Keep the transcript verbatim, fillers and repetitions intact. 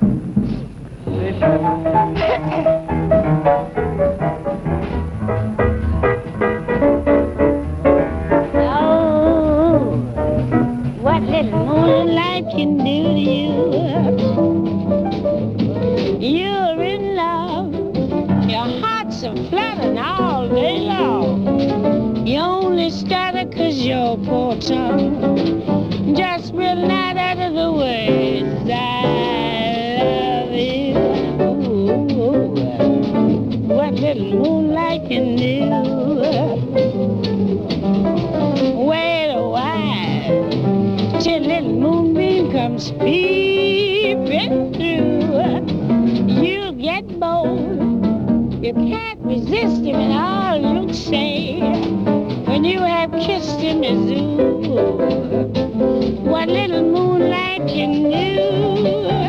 Oh, what little moonlight can do to you. You're in love. Your heart's a fluttering all day long. You only stutter 'cause your poor tongue just spilling out out of the words I love you. Ooh, what little moonlight can do. Wait a while till little moonbeam comes peeping through. You'll get bold. You can't resist him at all you say. When you have kissed him, as ooh, what little moonlight can do.